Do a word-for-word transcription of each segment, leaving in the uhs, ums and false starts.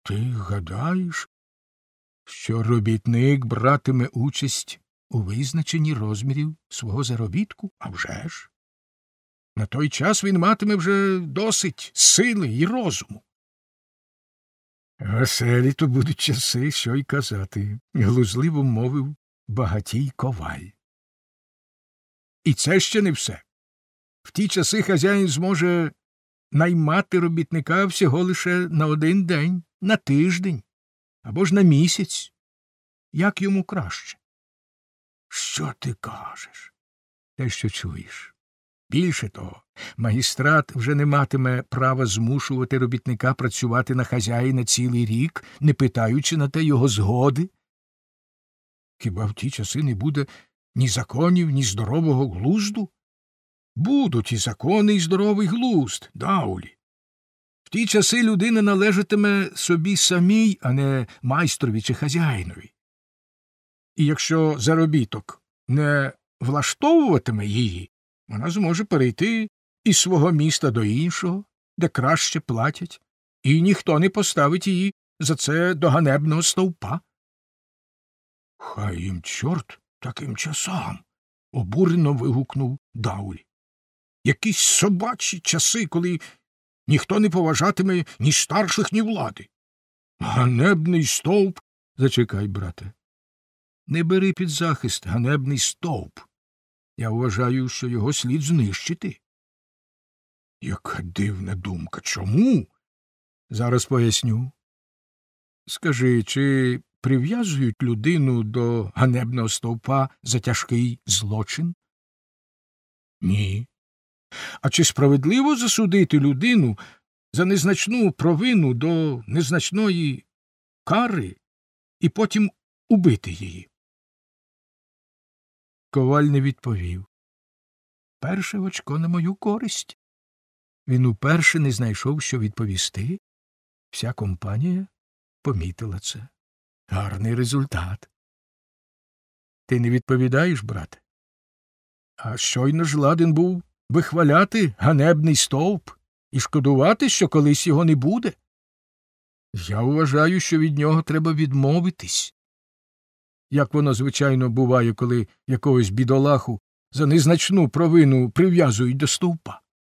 Ти гадаєш, що робітник братиме участь у визначенні розмірів свого заробітку? А вже ж. На той час він матиме вже досить сили і розуму. Веселі то будуть часи, що й казати, глузливо мовив багатій коваль. І це ще не все. В ті часи хазяїн зможе наймати робітника всього лише на один день, на тиждень, або ж на місяць. Як йому краще? Що ти кажеш? Те, що чуєш. Більше того, магістрат вже не матиме права змушувати робітника працювати на хазяїна цілий рік, не питаючи на те його згоди. Хіба в ті часи не буде ні законів, ні здорового глузду? Будуть і закони, і здоровий глузд, Даулі. В ті часи людина належатиме собі самій, а не майстрові чи хазяїнові. І якщо заробіток не влаштовуватиме її, вона зможе перейти із свого міста до іншого, де краще платять, і ніхто не поставить її за це до ганебного стовпа. Хай їм чорт таким часам, обурено вигукнув Даулі. Якісь собачі часи, коли ніхто не поважатиме ні старших, ні влади. Ганебний стовп. Зачекай, брате. Не бери під захист ганебний стовп. Я вважаю, що його слід знищити. Яка дивна думка. Чому? Зараз поясню. Скажи, чи прив'язують людину до ганебного стовпа за тяжкий злочин? Ні. А чи справедливо засудити людину за незначну провину до незначної кари і потім убити її? Коваль не відповів. Перше очко на мою користь. Він уперше не знайшов, що відповісти. Вся компанія помітила це. Гарний результат. Ти не відповідаєш, брате? А щойно ж ладен був вихваляти ганебний стовп і шкодувати, що колись його не буде. Я вважаю, що від нього треба відмовитись. Як воно, звичайно, буває, коли якогось бідолаху за незначну провину прив'язують до стовпа.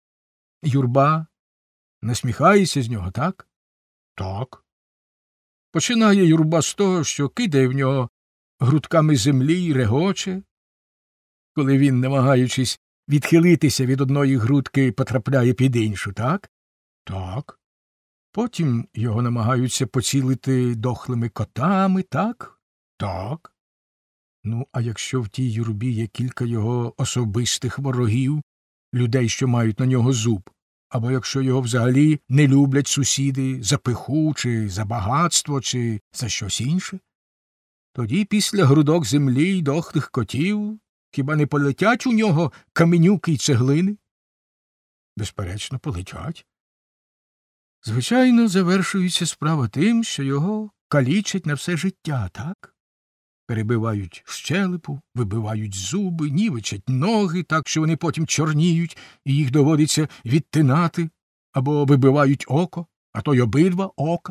Юрба насміхається з нього, так? Так. Починає юрба з того, що кидає в нього грудками землі й регоче, коли він, намагаючись відхилитися від одної грудки, потрапляє під іншу, так? Так. Потім його намагаються поцілити дохлими котами, так? Так. Ну, а якщо в тій юрбі є кілька його особистих ворогів, людей, що мають на нього зуб, або якщо його взагалі не люблять сусіди за пиху, чи за багатство, чи за щось інше, тоді після грудок землі й дохлих котів хіба не полетять у нього каменюки й цеглини? Безперечно, полетять. Звичайно, завершується справа тим, що його калічать на все життя, так? Перебивають щелепу, вибивають зуби, нівечать ноги так, що вони потім чорніють, і їх доводиться відтинати, або вибивають око, а то й обидва ока.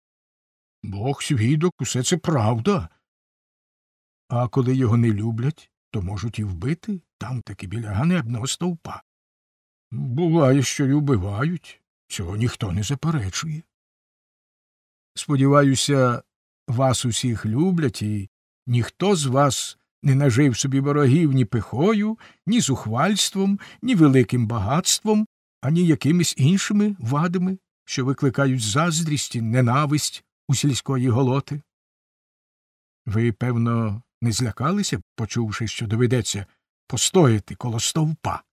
Бог свідок, усе це правда. А коли його не люблять, то можуть і вбити там таки біля ганебного стовпа. Буває, що й убивають, цього ніхто не заперечує. Сподіваюся, вас усіх люблять, і ніхто з вас не нажив собі ворогів ні пихою, ні зухвальством, ні великим багатством, ані якимись іншими вадами, що викликають заздрість і ненависть у сільської голоти. Ви, певно, не злякалися, почувши, що доведеться постояти коло стовпа?